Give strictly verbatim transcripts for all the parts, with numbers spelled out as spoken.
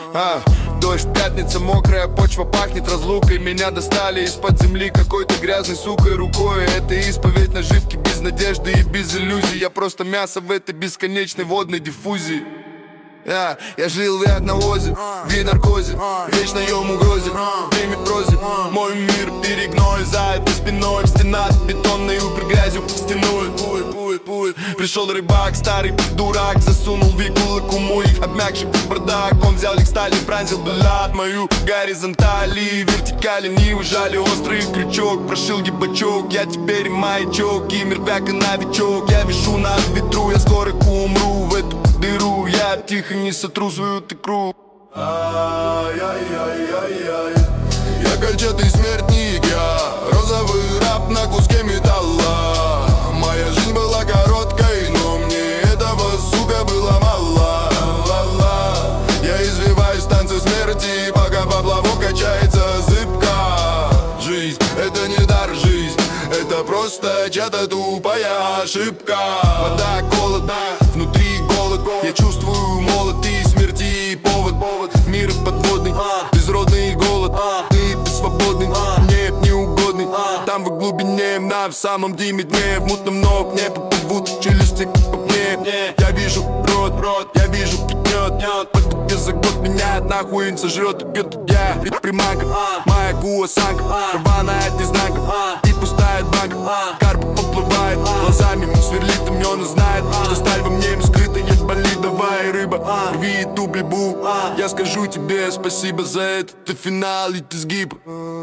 а, Дождь, пятница, мокрая почва пахнет разлукой. Меня достали из-под земли какой-то грязной сукой рукой. Это исповедь наживки без надежды и без иллюзий. Я просто мясо в этой бесконечной водной диффузии. Я, я жил в одновозе, в наркозе, вечном угрозе, время прозе. Мой мир перегной за этой спиной. Стена бетонной упер грязью стеной. Пуль, пуль, пуль. Пришел рыбак, старый дурак, засунул в иглы уму их обмякший бардак. Он взял их стали, пронзил блядь мою горизонтали, вертикали не выжали острый крючок. Прошил ебачок, я теперь маячок, и мервяк и новичок. Я вишу на ветру, я скоро умру в эту дыру. Я тихо не сотру свою икру. Ай-яй-яй-яй-яй. Я кольчатый смертник, я розовый раб на куске металла. Моя жизнь была короткой, но мне этого, сука, было мало. Ла-ла. Я извиваюсь в танце смерти, пока поплавок качается зыбко. Жизнь — это не дар, жизнь — это просто чья-то тупая ошибка. Вода, голод, внутри голод. Я чувствую молот и смерти повод. Мир подводный, безродный голод. Ты бессвободный, мне неугодный. Там в глубине, на в самом диме дне. В мутном ног не поплывут челюсти по мне. Я вижу рот, рот, я вижу гнет. Под за год меня нахуй он сожрет и бьет. Я приманка, моя осанка, рваная от изнанка и пустая банка. Карпа поплывает, глазами сверлит, и он знает, что сталь во мне скрыта. Есть боли, давай, рыба, рви эту блебу. Я скажу тебе спасибо за этот ты финал и ты сгиб.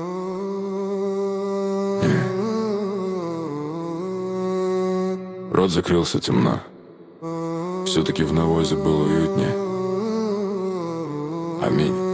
Рот закрылся, темно. Все-таки в навозе было уютнее. Аминь.